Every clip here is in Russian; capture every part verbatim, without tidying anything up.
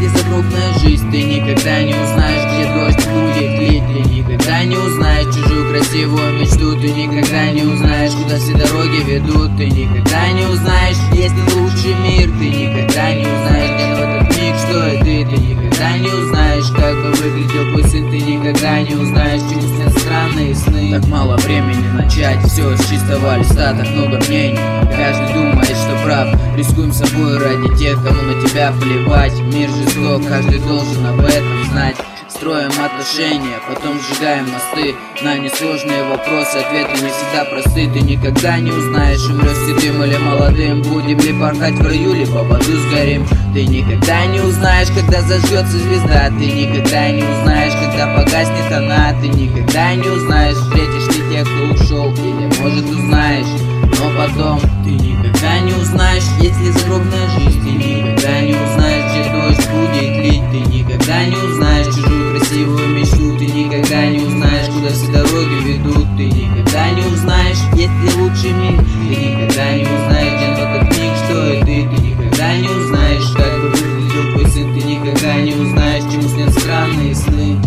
Если загробная жизнь, ты никогда не узнаешь, где дождь будет лить. Ты никогда не узнаешь чужую красивую мечту. Ты никогда не узнаешь, куда все дороги ведут. Ты никогда не узнаешь, есть ли лучший мир. Ты никогда не узнаешь, где в этот миг, что и ты. Ты никогда не узнаешь, как бы выглядел твой сын. Ты никогда не узнаешь, чему снят странные сны. Так мало времени начать все с чистого листа, так много мнений. Каждый думает, что прав. Рискуем собой ради тех, кому на тебя плевать. Мир жесток, каждый должен об этом знать. Строим отношения, потом сжигаем мосты. На несложные вопросы ответы не всегда просты. Ты никогда не узнаешь, умрешь седым или молодым. Будем ли порхать в раю, либо в аду сгорим. Ты никогда не узнаешь, когда зажжется звезда. Ты никогда не узнаешь, когда погаснет она. Ты никогда не узнаешь, встретишь ли тех, кто ушел, или может узнаешь, но потом. Ты никогда не узнаешь, есть ли загробная жизнь. Ты никогда не узнаешь, где дождь будет лить. Ты никогда не узнаешь чужую красивую мечту. Ты никогда не узнаешь, куда все дороги ведут. Ты никогда не узнаешь, есть ли лучший мир. Ты никогда не узнаешь, где в этот миг, что и ты. Ты никогда не узнаешь, как бы выглядел твой сын. Ты никогда не узнаешь, чему снят странные сны.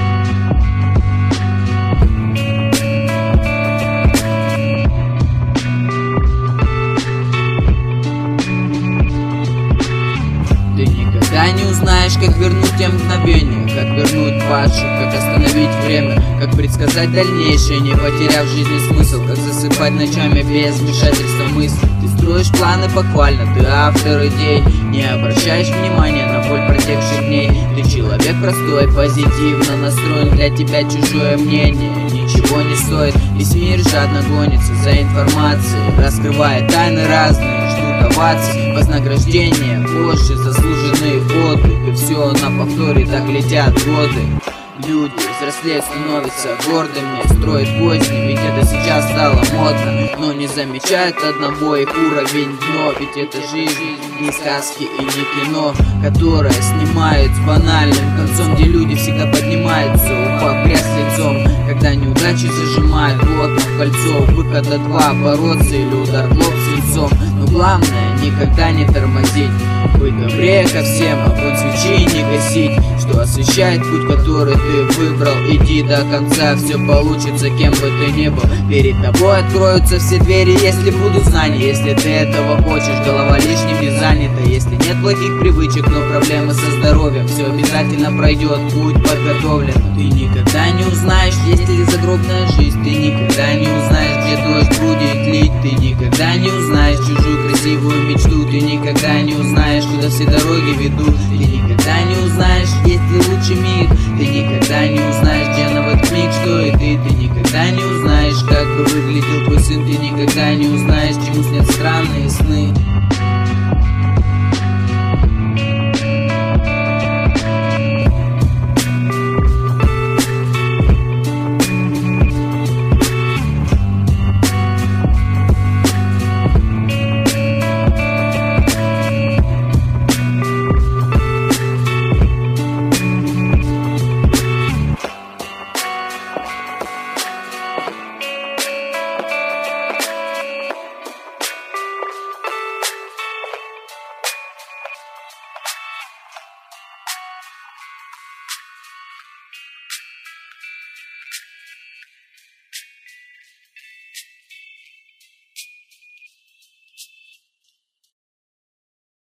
Ты никогда не узнаешь, как вернуть те мгновения, как вернуть падших, как остановить время, как предсказать дальнейшее, не потеряв в жизни смысл, как засыпать ночами без вмешательства мыслей. Ты строишь планы буквально, ты автор идей, не обращаешь внимания на боль протекших дней. Ты человек простой, позитивно настроен, для тебя чужое мнение ничего не стоит. Весь мир жадно гонится за информацией, раскрывая тайны разные. Овации, вознаграждение, позже заслуженный отдых. И все на повторе, так летят годы. Люди взрослеют, становятся гордыми, строят козни, ведь это сейчас стало модно. Но не замечают одного их уровень дно. Ведь это жизнь, не сказки и не кино, которое снимает с банальным концом, где люди всегда поднимаются, упав грязь лицом. Когда неудачи зажимают плотно в кольцо, выхода два, бороться или удар в лоб свинцом. Но главное никогда не тормозить, быть добрее ко всем, огонь свечи не гасить, что освещает путь, который ты выбрал. Иди до конца, все получится, кем бы ты ни был. Перед тобой откроются все двери, если будут знания. Если ты этого хочешь, голова лишним не занята. Если нет плохих привычек, но проблемы со здоровьем, все обязательно пройдет, будь подготовлен. Ты никогда не узнаешь, есть ли загробная жизнь. Ты никогда не узнаешь, где дождь будет лить. Ты никогда не узнаешь чужую красивую мечту. Ты никогда не узнаешь, куда все дороги ведут. Ты никогда не узнаешь, есть ли лучший мир. Ты никогда не узнаешь, где на в этот миг, что и ты. Ты никогда не узнаешь, как бы выглядел твой сын. Ты никогда не узнаешь.